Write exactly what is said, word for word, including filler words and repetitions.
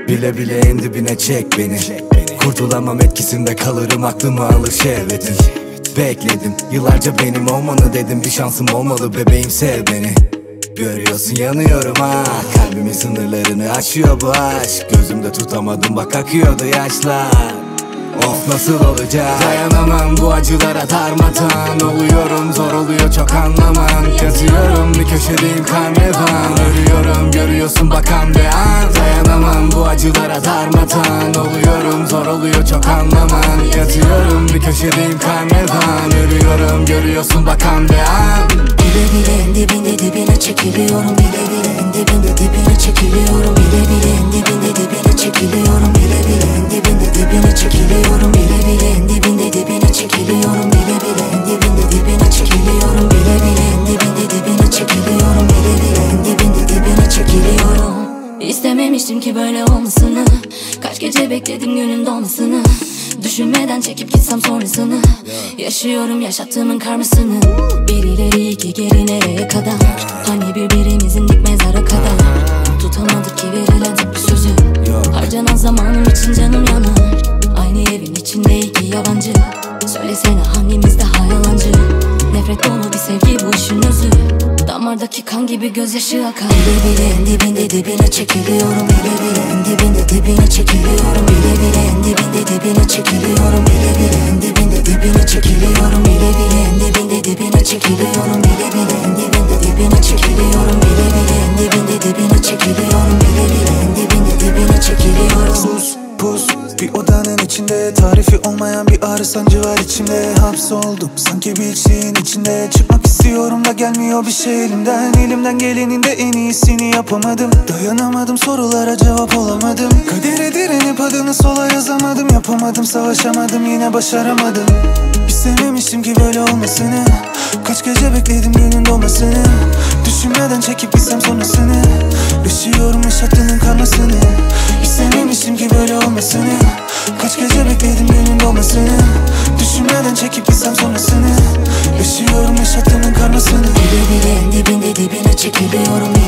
Bile bile en dibine çek beni. Kurtulamam etkisinde kalırım, aklımı alır şehvetin. Bekledim yıllarca benim olmanı, dedim bir şansım olmalı bebeğim, sev beni. Görüyorsun yanıyorum ha, kalbimin sınırlarını aşıyor bu aşk. Gözümde tutamadım bak akıyordu yaşlar. Of nasıl olacak, dayanamam bu acılara, darmadağın oluyorum, zor oluyor çok anlaman. Yazıyorum bir köşedeyim karnevan, ölüyorum görüyorsun bakan bir an. Dayanamam bu acılara, darmadağın oluyorum, zor oluyor çok anlaman. Yazıyorum bir köşedeyim karnevan, ölüyorum görüyorsun bakan bir an. Bile bile en dibinde dibine çekiliyorum, bile bile en dibinde dibine çekiliyorum, bile bile en dibinde dibine çekiliyorum, bile bile en dibinde dibine çekiliyorum, bile bile en dibinde dibine çekiliyorum, bile bile en dibinde dibine çekiliyorum, bile bile en dibinde dibine çekiliyorum, bile bile en dibinde dibine çekiliyorum. İstememiştim ki böyle olmasını, kaç gece bekledim günün dolmasını. Düşünmeden çekip gitsem sonrasını, yaşıyorum yaşattığımın karmasını. Bir ileri iki geri nereye kadar, hani birbirimizin dik mezara kadar. Tutamadık ki verilen tek bir sözü, harcanan zamanım için canım yanar. Aynı evin içinde iki yabancı, söylesene hangimiz daha yalancı. Nefret dolu bir sevgi bu işin özü, damardaki kan gibi gözyaşı akar. Bile bile en dibinde dibine çekiliyorum, bile bile en dibinde dibine çekiliyorum, bile bile en dibinde dibine çekiliyorum, bile bile en dibinde dibine çekiliyorum, bile bile en dibinde dibine çekiliyorum, bile bile en dibinde dibine çekiliyorum, bile bile en dibinde dibine çekiliyorum, bile bile en dibinde dibine çekiliyorum. Sus pus bir odanın içinde, tarifi olmayan bir ağrı sancı var içimde. Hapsoldum sanki bir şeyin içinde, çıkmak istiyorum da gelmiyor bir şey elimden. Elimden gelenin de en iyisini yapamadım, dayanamadım sorulara cevap olamadım. Kadere direnip adını sola yazamadım, yapamadım savaşamadım yine başaramadım. İstememiştim ki böyle olmasını, kaç gece bekledim günün dolmasını. Düşünmeden çekip gitsem sonrasını, yaşıyorum yaşattığının karmasını. İstememiştim ki böyle olmasını, kaç gece bekledim günün dolmasını. Düşünmeden çekip gitsem sonrasını, yaşıyorum yaşattığının karmasını. Bile bile en dibinde dibine çekiliyorum,